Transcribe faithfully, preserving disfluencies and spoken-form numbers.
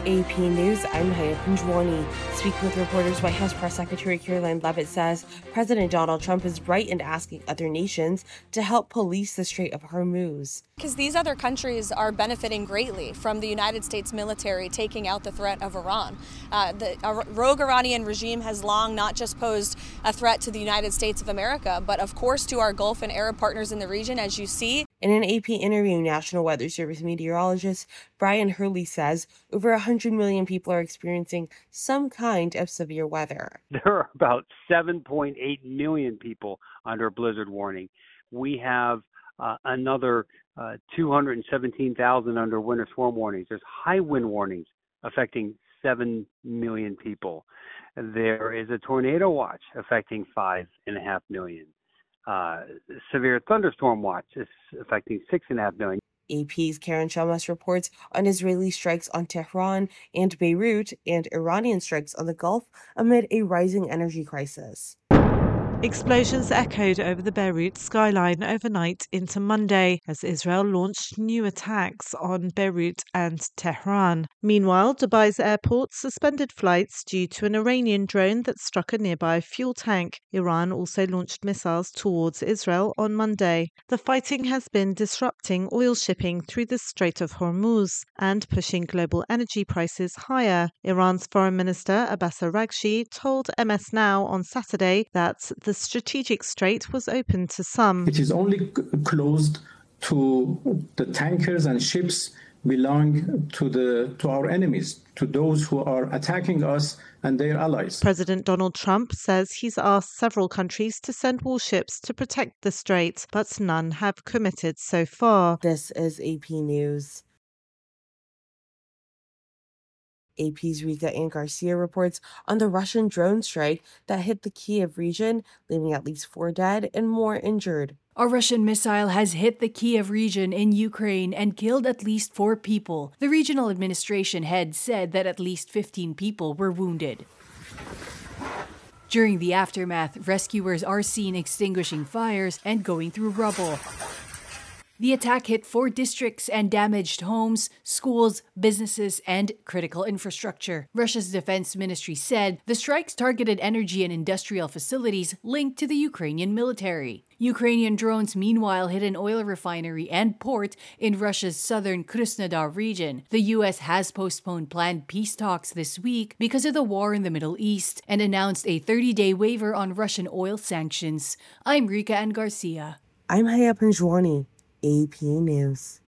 A P News, I'm Haya Panjwani. Speaking with reporters, White House Press Secretary Caroline Leavitt says President Donald Trump is right in asking other nations to help police the Strait of Hormuz. Because these other countries are benefiting greatly from the United States military taking out the threat of Iran. Uh, the uh, rogue Iranian regime has long not just posed a threat to the United States of America, but of course to our Gulf and Arab partners in the region, as you see. In an A P interview, National Weather Service meteorologist Brian Hurley says over one hundred million people are experiencing some kind of severe weather. There are about seven point eight million people under a blizzard warning. We have uh, another uh, two hundred seventeen thousand under winter storm warnings. There's high wind warnings affecting seven million people. There is a tornado watch affecting five point five million. Uh, severe thunderstorm watch is affecting six point five million. A P's Karen Shamas reports on Israeli strikes on Tehran and Beirut and Iranian strikes on the Gulf amid a rising energy crisis. Explosions echoed over the Beirut skyline overnight into Monday as Israel launched new attacks on Beirut and Tehran. Meanwhile, Dubai's airport suspended flights due to an Iranian drone that struck a nearby fuel tank. Iran also launched missiles towards Israel on Monday. The fighting has been disrupting oil shipping through the Strait of Hormuz and pushing global energy prices higher. Iran's Foreign Minister Abbas Araghchi told M S Now on Saturday that the strategic strait was open to some. It is only closed to the tankers and ships belong to the to our enemies, to those who are attacking us and their allies. President Donald Trump says he's asked several countries to send warships to protect the strait, but none have committed so far. This is A P News. A P's Rika Ann Garcia reports on the Russian drone strike that hit the Kiev region, leaving at least four dead and more injured. A Russian missile has hit the Kiev region in Ukraine and killed at least four people. The regional administration head said that at least fifteen people were wounded. During the aftermath, rescuers are seen extinguishing fires and going through rubble. The attack hit four districts and damaged homes, schools, businesses, and critical infrastructure. Russia's defense ministry said the strikes targeted energy and industrial facilities linked to the Ukrainian military. Ukrainian drones meanwhile hit an oil refinery and port in Russia's southern Krasnodar region. The U S has postponed planned peace talks this week because of the war in the Middle East and announced a thirty-day waiver on Russian oil sanctions. I'm Rika Ann Garcia. I'm Haya Panjwani. A P News.